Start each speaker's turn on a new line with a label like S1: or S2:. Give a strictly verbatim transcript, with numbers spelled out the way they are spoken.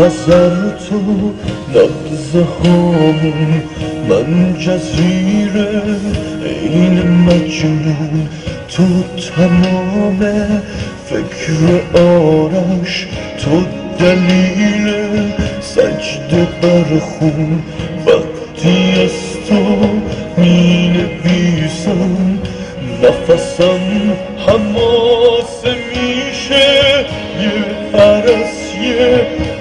S1: خزر تو نبض هامون، من جزیره این مجنون، تو تمام فکر آرش، تو دلیل سجده بر خون. وقتی از تو می نویسم نفسم حماسه میشه، یه عرص یه